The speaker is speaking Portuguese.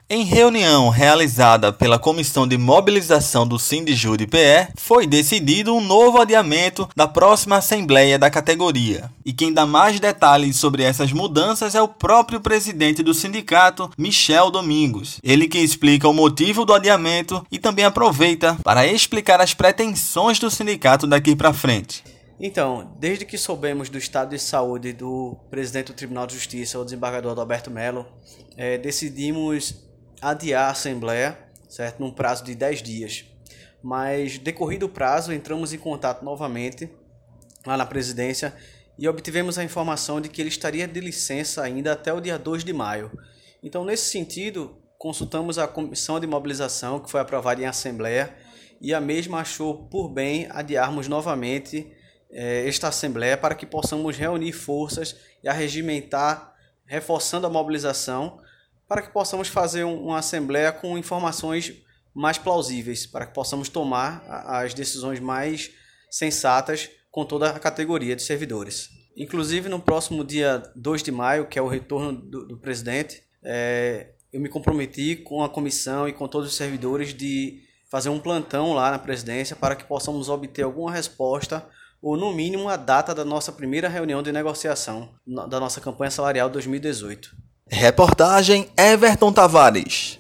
Em reunião realizada pela Comissão de Mobilização do Sindjud-PE, foi decidido um novo adiamento da próxima Assembleia da categoria. E quem dá mais detalhes sobre essas mudanças é o próprio presidente do sindicato, Michel Domingos. Ele que explica o motivo do adiamento e também aproveita para explicar as pretensões do sindicato daqui para frente. Então, desde que soubemos do estado de saúde do presidente do Tribunal de Justiça, o desembargador Adalberto Mello, decidimos adiar a Assembleia, certo? Num prazo de 10 dias. Mas, decorrido o prazo, entramos em contato novamente lá na presidência e obtivemos a informação de que ele estaria de licença ainda até o dia 2 de maio. Então, nesse sentido, consultamos a comissão de mobilização que foi aprovada em Assembleia e a mesma achou por bem adiarmos novamente esta Assembleia para que possamos reunir forças e arregimentar, reforçando a mobilização, para que possamos fazer uma Assembleia com informações mais plausíveis, para que possamos tomar as decisões mais sensatas com toda a categoria de servidores. Inclusive, no próximo dia 2 de maio, que é o retorno do presidente, eu me comprometi com a comissão e com todos os servidores de fazer um plantão lá na presidência para que possamos obter alguma resposta ou, no mínimo, a data da nossa primeira reunião de negociação da nossa campanha salarial 2018. Reportagem Everton Tavares.